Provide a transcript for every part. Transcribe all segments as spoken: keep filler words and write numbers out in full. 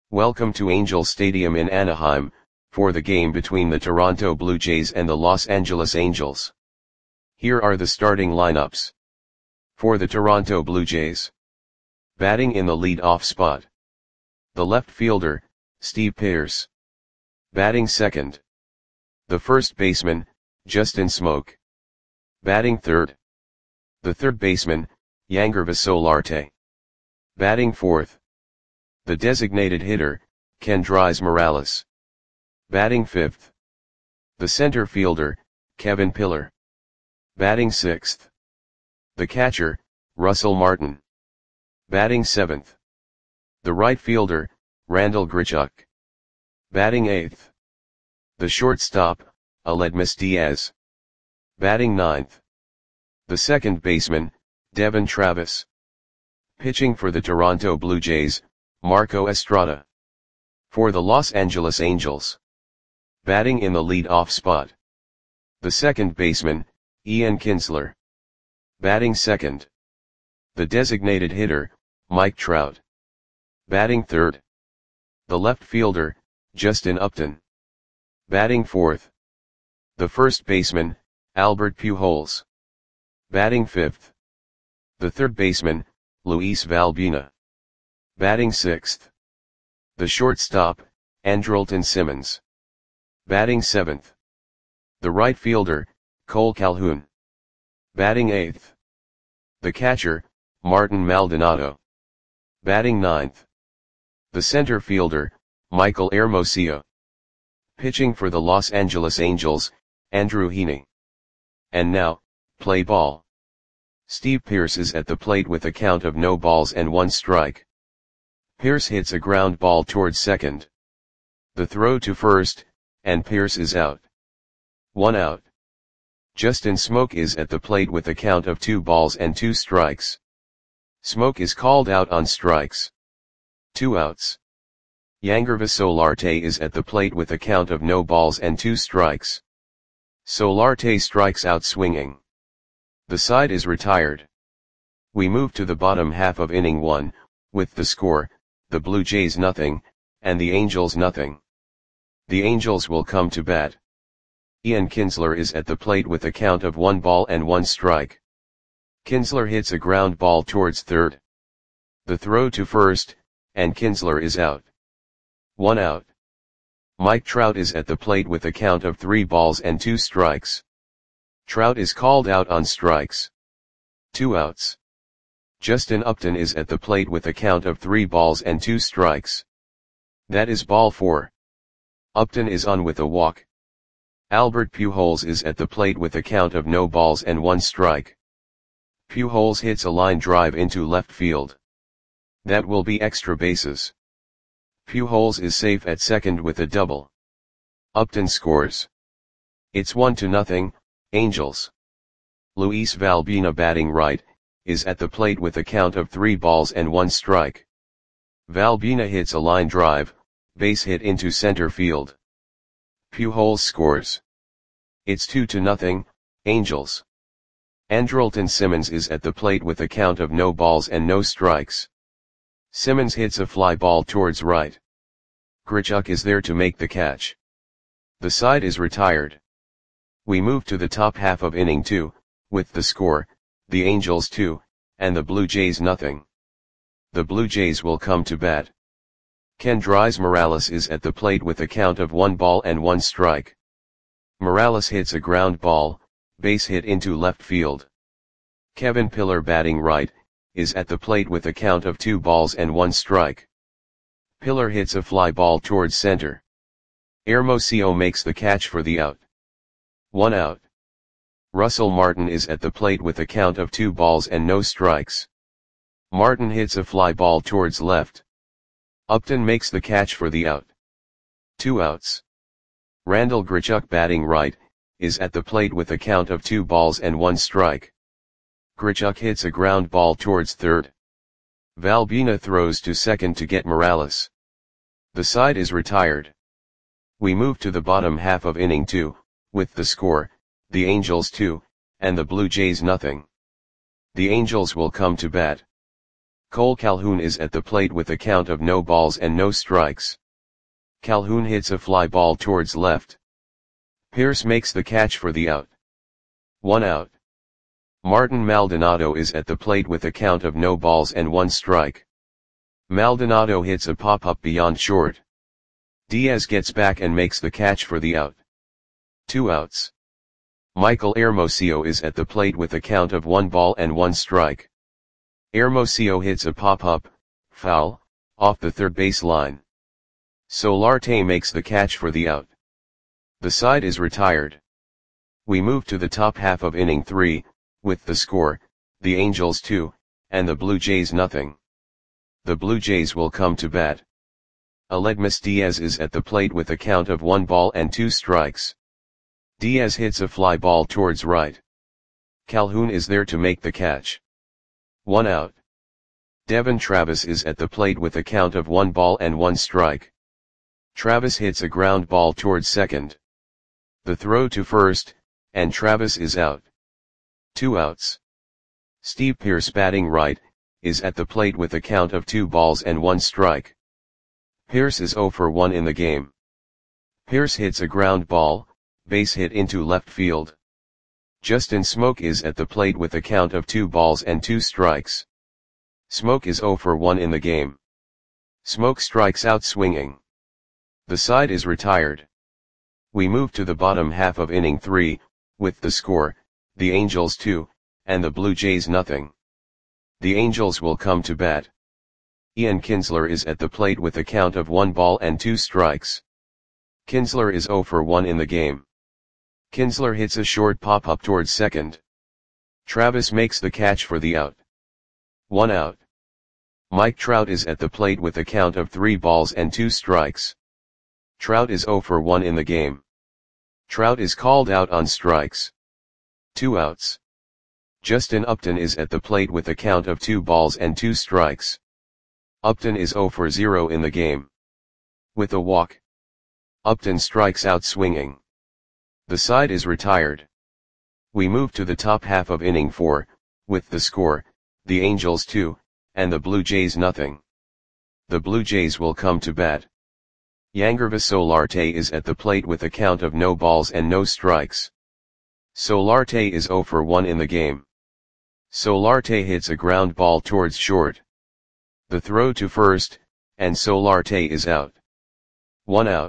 Welcome to Angel Stadium in Anaheim, for the game between the Toronto Blue Jays and the Los Angeles Angels. Here are the starting lineups. For the Toronto Blue Jays. Batting in the lead-off spot. The left fielder, Steve Pearce. Batting second. The first baseman, Justin Smoak. Batting third. The third baseman, Yangervis Solarte. Batting fourth. The designated hitter, Kendrys Morales. Batting fifth. The center fielder, Kevin Pillar. Batting sixth. The catcher, Russell Martin. Batting seventh. The right fielder, Randal Grichuk. Batting eighth. The shortstop, Aledmys Diaz. Batting ninth. The second baseman, Devon Travis. Pitching for the Toronto Blue Jays, Marco Estrada. For the Los Angeles Angels. Batting in the lead-off spot. The second baseman, Ian Kinsler. Batting second. The designated hitter, Mike Trout. Batting third. The left fielder, Justin Upton. Batting fourth. The first baseman, Albert Pujols. Batting fifth. The third baseman, Luis Valbuena. Batting sixth. The shortstop, Andrelton Simmons. Batting seventh. The right fielder, Cole Calhoun. Batting eighth. The catcher, Martin Maldonado. Batting ninth. The center fielder, Michael Hermosillo. Pitching for the Los Angeles Angels, Andrew Heaney. And now, play ball. Steve Pearce is at the plate with a count of no balls and one strike. Pearce hits a ground ball towards second. The throw to first, and Pearce is out. One out. Justin Smoak is at the plate with a count of two balls and two strikes. Smoak is called out on strikes. Two outs. Yangervis Solarte is at the plate with a count of no balls and two strikes. Solarte strikes out swinging. The side is retired. We move to the bottom half of inning one, with the score, the Blue Jays nothing, and the Angels nothing. The Angels will come to bat. Ian Kinsler is at the plate with a count of one ball and one strike. Kinsler hits a ground ball towards third. The throw to first, and Kinsler is out. One out. Mike Trout is at the plate with a count of three balls and two strikes. Trout is called out on strikes. Two outs. Justin Upton is at the plate with a count of three balls and two strikes. That is ball four. Upton is on with a walk. Albert Pujols is at the plate with a count of no balls and one strike. Pujols hits a line drive into left field. That will be extra bases. Pujols is safe at second with a double. Upton scores. It's one to nothing, Angels. Luis Valbuena, batting right, is at the plate with a count of three balls and one strike. Valbuena hits a line drive, base hit into center field. Pujols scores. It's two to nothing, Angels. Andrelton Simmons is at the plate with a count of no balls and no strikes. Simmons hits a fly ball towards right. Grichuk is there to make the catch. The side is retired. We move to the top half of inning two, with the score, the Angels two, and the Blue Jays nothing. The Blue Jays will come to bat. Kendrys Morales is at the plate with a count of one ball and one strike. Morales hits a ground ball, base hit into left field. Kevin Pillar, batting right, is at the plate with a count of two balls and one strike. Pillar hits a fly ball towards center. Hermosillo makes the catch for the out. One out. Russell Martin is at the plate with a count of two balls and no strikes. Martin hits a fly ball towards left. Upton makes the catch for the out. Two outs. Randal Grichuk, batting right, is at the plate with a count of two balls and one strike. Grichuk hits a ground ball towards third. Valbuena throws to second to get Morales. The side is retired. We move to the bottom half of inning two, with the score, the Angels two, and the Blue Jays nothing. The Angels will come to bat. Cole Calhoun is at the plate with a count of no balls and no strikes. Calhoun hits a fly ball towards left. Pierce makes the catch for the out. One out. Martin Maldonado is at the plate with a count of no balls and one strike. Maldonado hits a pop-up beyond short. Diaz gets back and makes the catch for the out. Two outs. Michael Hermosillo is at the plate with a count of one ball and one strike. Hermosillo hits a pop-up, foul, off the third base line. Solarte makes the catch for the out. The side is retired. We move to the top half of inning three, with the score, the Angels two, and the Blue Jays nothing. The Blue Jays will come to bat. Aledmys Diaz is at the plate with a count of one ball and two strikes. Diaz hits a fly ball towards right. Calhoun is there to make the catch. One out. Devon Travis is at the plate with a count of one ball and one strike. Travis hits a ground ball towards second. The throw to first, and Travis is out. Two outs. Steve Pearce, batting right, is at the plate with a count of two balls and one strike. Pearce is zero for one in the game. Pearce hits a ground ball, base hit into left field. Justin Smoke is at the plate with a count of two balls and two strikes. Smoke is zero for one in the game. Smoke strikes out swinging. The side is retired. We move to the bottom half of inning three, with the score, the Angels two, and the Blue Jays nothing. The Angels will come to bat. Ian Kinsler is at the plate with a count of one ball and two strikes. Kinsler is zero for one in the game. Kinsler hits a short pop-up towards second. Travis makes the catch for the out. One out. Mike Trout is at the plate with a count of three balls and two strikes. Trout is zero for one in the game. Trout is called out on strikes. Two outs. Justin Upton is at the plate with a count of two balls and two strikes. Upton is zero for zero in the game. With a walk, Upton strikes out swinging. The side is retired. We move to the top half of inning four, with the score, the Angels two, and the Blue Jays nothing. The Blue Jays will come to bat. Yangervis Solarte is at the plate with a count of no balls and no strikes. Solarte is zero for one in the game. Solarte hits a ground ball towards short. The throw to first, and Solarte is out. One out.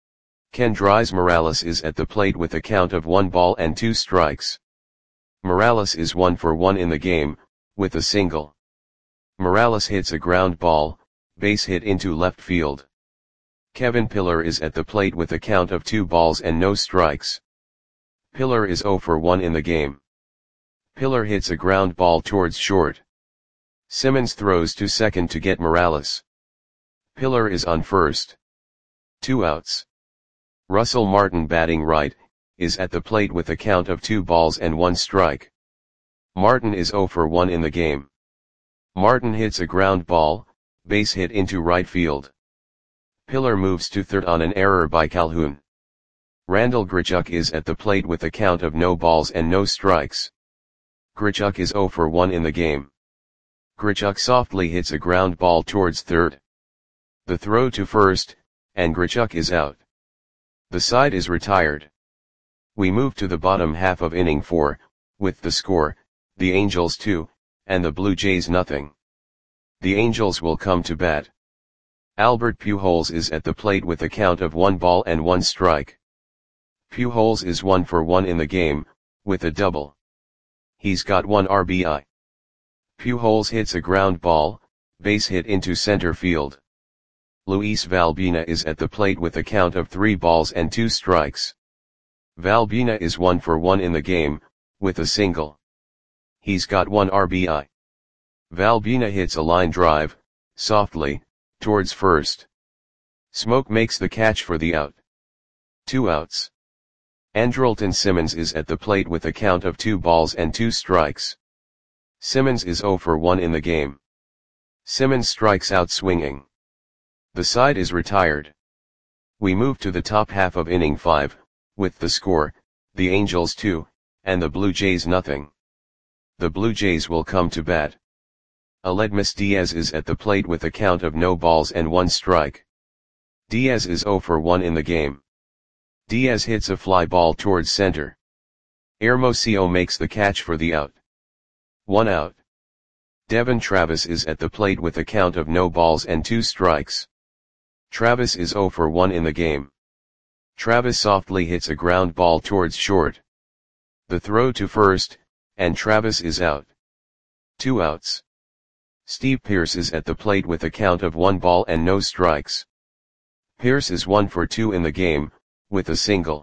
Kendrys Morales is at the plate with a count of one ball and two strikes. Morales is one for one in the game, with a single. Morales hits a ground ball, base hit into left field. Kevin Pillar is at the plate with a count of two balls and no strikes. Pillar is zero for one in the game. Pillar hits a ground ball towards short. Simmons throws to second to get Morales. Pillar is on first. Two outs. Russell Martin, batting right, is at the plate with a count of two balls and one strike. Martin is zero for one in the game. Martin hits a ground ball, base hit into right field. Pillar moves to third on an error by Calhoun. Randall Grichuk is at the plate with a count of no balls and no strikes. Grichuk is zero for one in the game. Grichuk softly hits a ground ball towards third. The throw to first, and Grichuk is out. The side is retired. We move to the bottom half of inning four, with the score, the Angels two, and the Blue Jays nothing. The Angels will come to bat. Albert Pujols is at the plate with a count of one ball and one strike. Pujols is one for one in the game, with a double. He's got one R B I. Pujols hits a ground ball, base hit into center field. Luis Valbuena is at the plate with a count of three balls and two strikes. Valbuena is one for one in the game, with a single. He's got one R B I. Valbuena hits a line drive, softly, towards first. Smoke makes the catch for the out. Two outs. Andrelton Simmons is at the plate with a count of two balls and two strikes. Simmons is zero for one in the game. Simmons strikes out swinging. The side is retired. We move to the top half of inning five, with the score, the Angels two, and the Blue Jays nothing. The Blue Jays will come to bat. Aledmus Diaz is at the plate with a count of no balls and one strike. Diaz is zero for one in the game. Diaz hits a fly ball towards center. Hermosillo makes the catch for the out. One out. Devon Travis is at the plate with a count of no balls and two strikes. Travis is zero for one in the game. Travis softly hits a ground ball towards short. The throw to first, and Travis is out. Two outs. Steve Pearce is at the plate with a count of one ball and no strikes. Pearce is one for two in the game, with a single.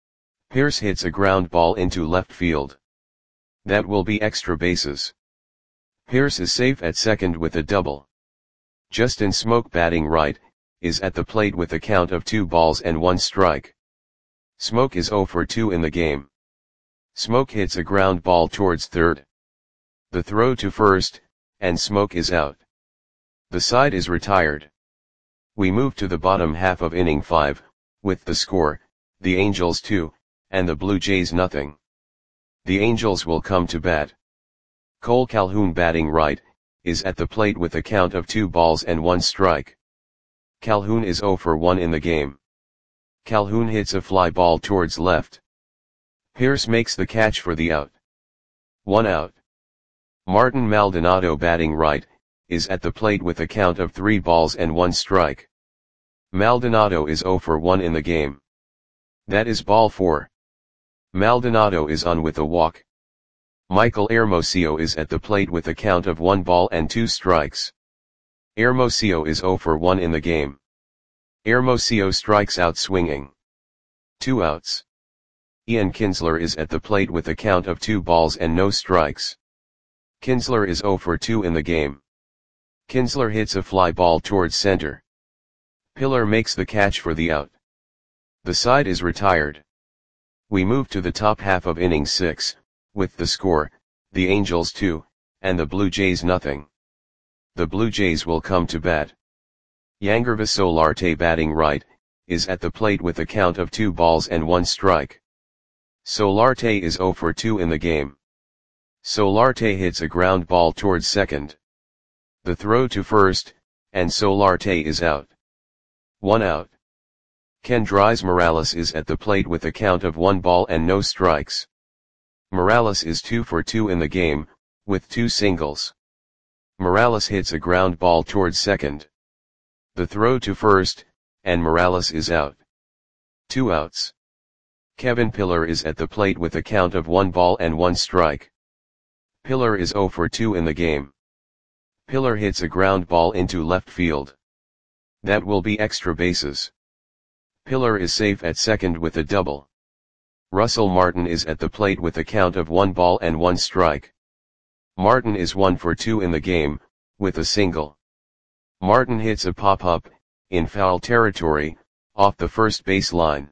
Pearce hits a ground ball into left field. That will be extra bases. Pearce is safe at second with a double. Justin Smoke, batting right, is at the plate with a count of two balls and one strike. Smoke is zero for two in the game. Smoke hits a ground ball towards third. The throw to first, and Smoke is out. The side is retired. We move to the bottom half of inning five, with the score, the Angels two, and the Blue Jays nothing. The Angels will come to bat. Cole Calhoun, batting right, is at the plate with a count of two balls and one strike. Calhoun is zero for one in the game. Calhoun hits a fly ball towards left. Pearce makes the catch for the out. One out. Martin Maldonado, batting right, is at the plate with a count of three balls and one strike. Maldonado is zero for one in the game. That is ball four. Maldonado is on with a walk. Michael Hermosillo is at the plate with a count of one ball and two strikes. Hermosillo is zero for one in the game. Hermosillo strikes out swinging. Two outs. Ian Kinsler is at the plate with a count of two balls and no strikes. Kinsler is zero for two in the game. Kinsler hits a fly ball towards center. Pillar makes the catch for the out. The side is retired. We move to the top half of inning six, with the score, the Angels two, and the Blue Jays nothing. The Blue Jays will come to bat. Yangervis Solarte, batting right, is at the plate with a count of two balls and one strike. Solarte is zero for two in the game. Solarte hits a ground ball towards second. The throw to first, and Solarte is out. One out. Kendrys Morales is at the plate with a count of one ball and no strikes. Morales is two for two in the game, with two singles. Morales hits a ground ball towards second. The throw to first, and Morales is out. Two outs. Kevin Pillar is at the plate with a count of one ball and one strike. Pillar is zero for two in the game. Pillar hits a ground ball into left field. That will be extra bases. Pillar is safe at second with a double. Russell Martin is at the plate with a count of one ball and one strike. Martin is one for two in the game, with a single. Martin hits a pop-up, in foul territory, off the first base line.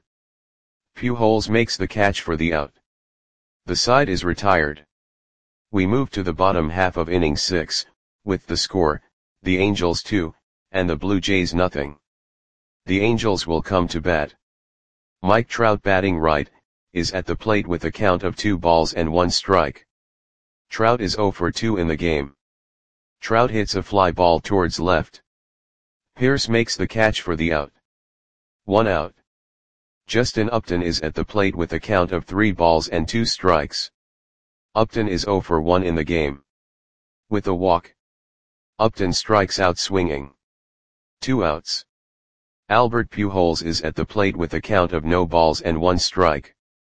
Pujols makes the catch for the out. The side is retired. We move to the bottom half of inning six, with the score, the Angels two, and the Blue Jays nothing. The Angels will come to bat. Mike Trout, batting right, is at the plate with a count of two balls and one strike. Trout is zero for two in the game. Trout hits a fly ball towards left. Pearce makes the catch for the out. One out. Justin Upton is at the plate with a count of three balls and two strikes. Upton is zero for one in the game. With a walk. Upton strikes out swinging. Two outs. Albert Pujols is at the plate with a count of no balls and one strike.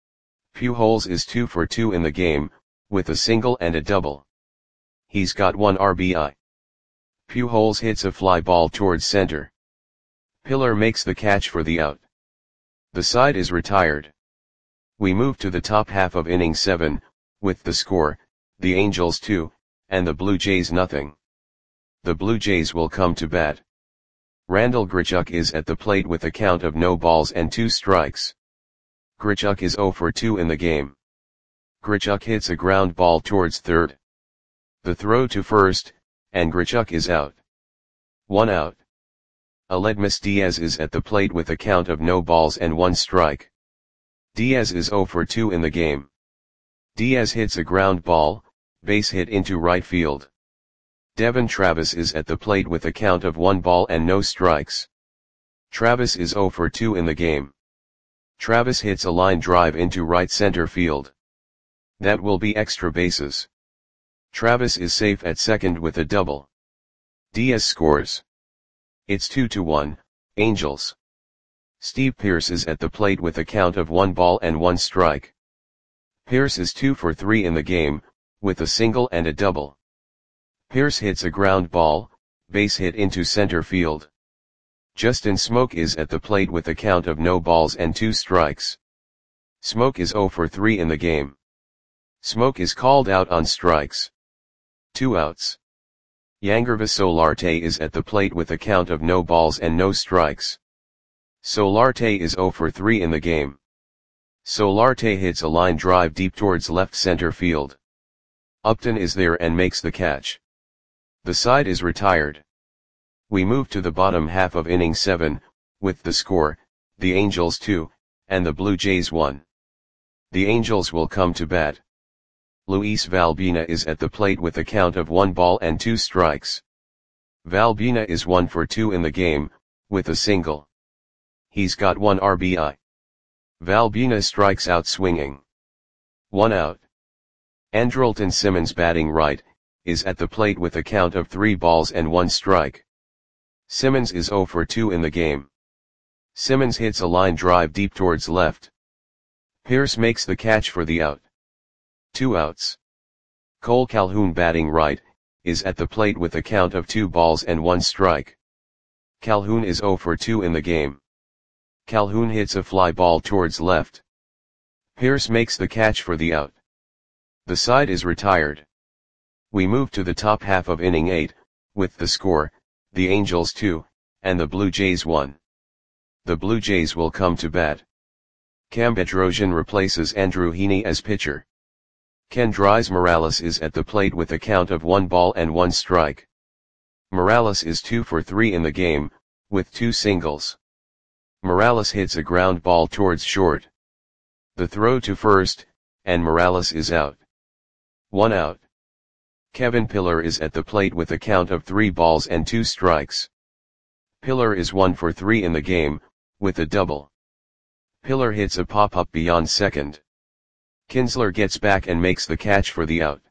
Pujols is two for two in the game, with a single and a double. He's got one R B I. Pujols hits a fly ball towards center. Pillar makes the catch for the out. The side is retired. We move to the top half of inning seven, with the score, the Angels two, and the Blue Jays nothing. The Blue Jays will come to bat. Randal Grichuk is at the plate with a count of no balls and two strikes. Grichuk is zero for two in the game. Grichuk hits a ground ball towards third. The throw to first, and Grichuk is out. One out. Aledmus Diaz is at the plate with a count of no balls and one strike. Diaz is zero for two in the game. Diaz hits a ground ball, base hit into right field. Devon Travis is at the plate with a count of one ball and no strikes. Travis is zero for two in the game. Travis hits a line drive into right center field. That will be extra bases. Travis is safe at second with a double. Diaz scores. It's two to one, Angels. Steve Pearce is at the plate with a count of one ball and one strike. Pearce is two for three in the game, with a single and a double. Pearce hits a ground ball, base hit into center field. Justin Smoke is at the plate with a count of no balls and two strikes. Smoke is zero for three in the game. Smoke is called out on strikes. Two outs. Yangervis Solarte is at the plate with a count of no balls and no strikes. Solarte is zero for three in the game. Solarte hits a line drive deep towards left center field. Upton is there and makes the catch. The side is retired. We move to the bottom half of inning seven, with the score, the Angels two, and the Blue Jays one. The Angels will come to bat. Luis Valbuena is at the plate with a count of one ball and two strikes. Valbuena is one for two in the game, with a single. He's got one R B I. Valbuena strikes out swinging. One out. Andrelton Simmons, batting right, is at the plate with a count of three balls and one strike. Simmons is zero for two in the game. Simmons hits a line drive deep towards left. Pearce makes the catch for the out. Two outs. Cole Calhoun, batting right, is at the plate with a count of two balls and one strike. Calhoun is zero for two in the game. Calhoun hits a fly ball towards left. Pearce makes the catch for the out. The side is retired. We move to the top half of inning eight, with the score, the Angels two, and the Blue Jays one. The Blue Jays will come to bat. Cam Bedrosian replaces Andrew Heaney as pitcher. Kendrys Morales is at the plate with a count of one ball and one strike. Morales is two for three in the game, with two singles. Morales hits a ground ball towards short. The throw to first, and Morales is out. One out. Kevin Pillar is at the plate with a count of three balls and two strikes. Pillar is one for three in the game, with a double. Pillar hits a pop-up beyond second. Kinsler gets back and makes the catch for the out.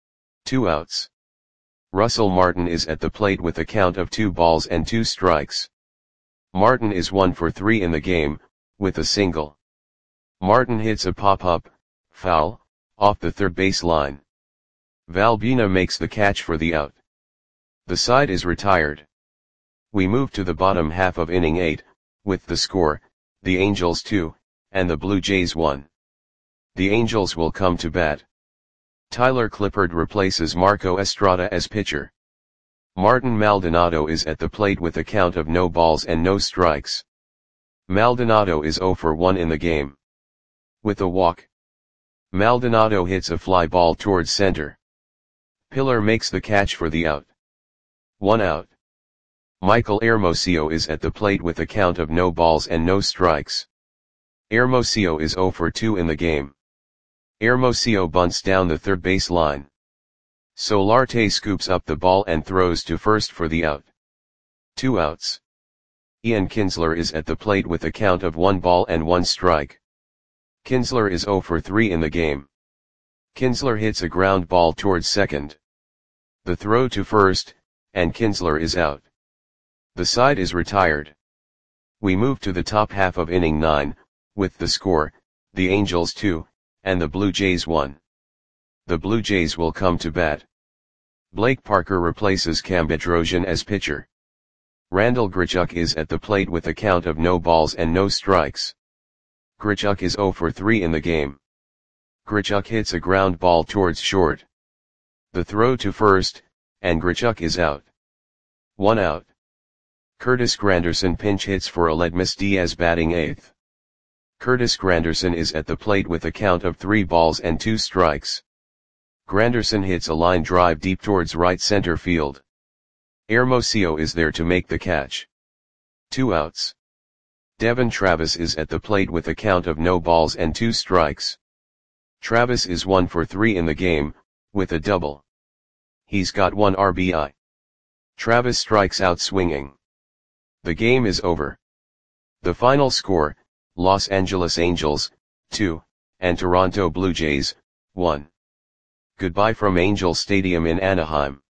Two outs. Russell Martin is at the plate with a count of two balls and two strikes. Martin is one for three in the game, with a single. Martin hits a pop-up, foul, off the third base line. Valbuena makes the catch for the out. The side is retired. We move to the bottom half of inning eight, with the score, the Angels two, and the Blue Jays one. The Angels will come to bat. Tyler Clippard replaces Marco Estrada as pitcher. Martin Maldonado is at the plate with a count of no balls and no strikes. Maldonado is zero for one in the game. With a walk. Maldonado hits a fly ball towards center. Pillar makes the catch for the out. One out. Michael Hermosillo is at the plate with a count of no balls and no strikes. Hermosillo is zero for two in the game. Hermosillo bunts down the third base line. Solarte scoops up the ball and throws to first for the out. Two outs. Ian Kinsler is at the plate with a count of one ball and one strike. Kinsler is zero for three in the game. Kinsler hits a ground ball towards second. The throw to first, and Kinsler is out. The side is retired. We move to the top half of inning nine, with the score, the Angels two, and the Blue Jays one. The Blue Jays will come to bat. Blake Parker replaces Cam Bedrosian as pitcher. Randall Grichuk is at the plate with a count of no balls and no strikes. Grichuk is zero for three in the game. Grichuk hits a ground ball towards short. The throw to first, and Grichuk is out. One out. Curtis Granderson pinch hits for Aledmys Diaz, batting eighth. Curtis Granderson is at the plate with a count of three balls and two strikes. Granderson hits a line drive deep towards right center field. Hermosillo is there to make the catch. Two outs. Devon Travis is at the plate with a count of no balls and two strikes. Travis is one for three in the game, with a double. He's got one R B I. Travis strikes out swinging. The game is over. The final score, Los Angeles Angels, two, and Toronto Blue Jays, one. Goodbye from Angel Stadium in Anaheim.